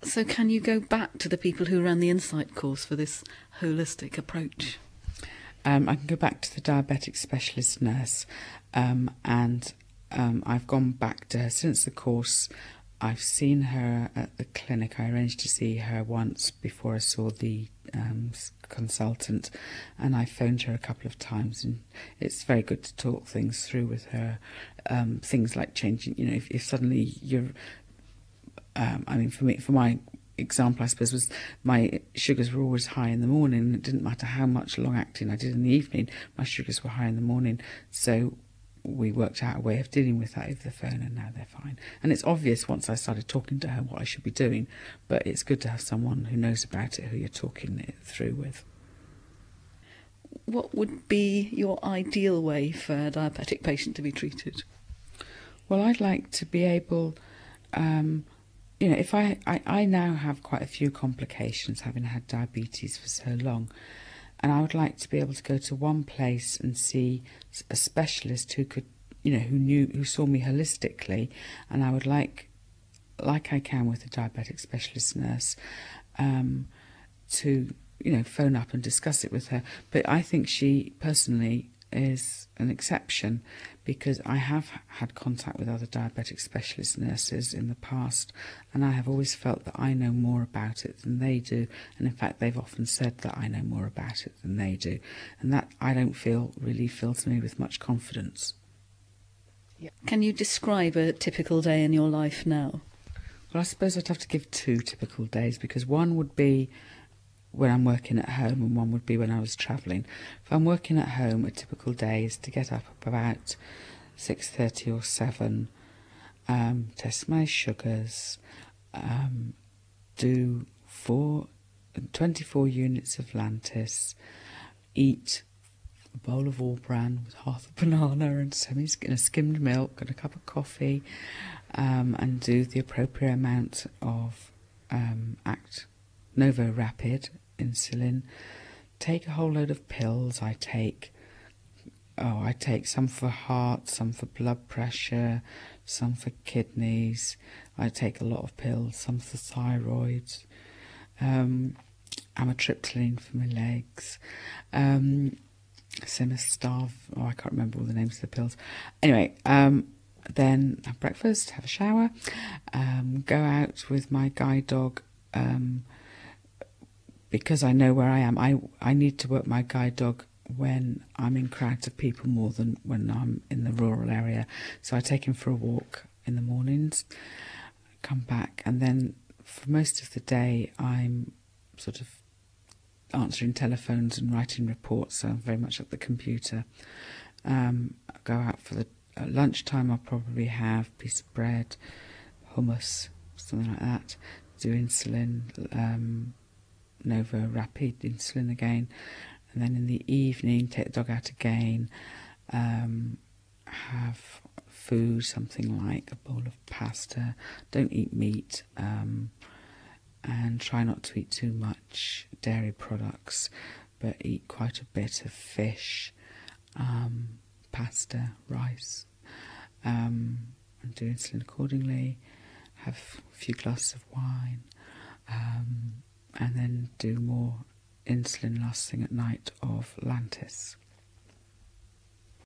So can you go back to the people who ran the Insight course for this holistic approach? I can go back to the diabetic specialist nurse, and I've gone back to her since the course. I've seen her at the clinic. I arranged to see her once before I saw the consultant, and I phoned her a couple of times, and it's very good to talk things through with her. Things like changing, if suddenly you're, for my example, I suppose, was my sugars were always high in the morning. It didn't matter how much long acting I did in the evening, my sugars were high in the morning. So we worked out a way of dealing with that over the phone, and now they're fine. And it's obvious once I started talking to her what I should be doing, but it's good to have someone who knows about it, who you're talking it through with. What would be your ideal way for a diabetic patient to be treated? Well, I'd like to be able, if I now have quite a few complications, having had diabetes for so long, and I would like to be able to go to one place and see a specialist who could, who saw me holistically, and I would like I can with a diabetic specialist nurse, to, phone up and discuss it with her. But I think she personally is an exception, because I have had contact with other diabetic specialist nurses in the past, and I have always felt that I know more about it than they do, and in fact they've often said that I know more about it than they do, and that I don't feel really fills me with much confidence. Yeah. Can you describe a typical day in your life now? Well, I suppose I'd have to give two typical days, because one would be when I'm working at home and one would be when I was travelling. If I'm working at home, a typical day is to get up about 6:30 or 7, test my sugars, do 24 units of Lantus, eat a bowl of All-Bran with half a banana and skimmed milk and a cup of coffee, and do the appropriate amount of Act Novo Rapid insulin. Take a whole load of pills. I take some for heart, some for blood pressure, some for kidneys. I take a lot of pills, some for thyroid, amitriptyline for my legs, Simastar. I can't remember all the names of the pills. Anyway, then have breakfast, have a shower, go out with my guide dog. Because I know where I am, I need to work my guide dog when I'm in crowds of people more than when I'm in the rural area. So I take him for a walk in the mornings, come back, and then for most of the day I'm sort of answering telephones and writing reports, so I'm very much at the computer. Go out for the lunchtime. I'll probably have a piece of bread, hummus, something like that. Do insulin, Novo Rapid insulin again, and then in the evening take the dog out again, have food, something like a bowl of pasta. Don't eat meat, and try not to eat too much dairy products, but eat quite a bit of fish, pasta, rice, and do insulin accordingly. Have a few glasses of wine, and then do more insulin last thing at night of Lantus.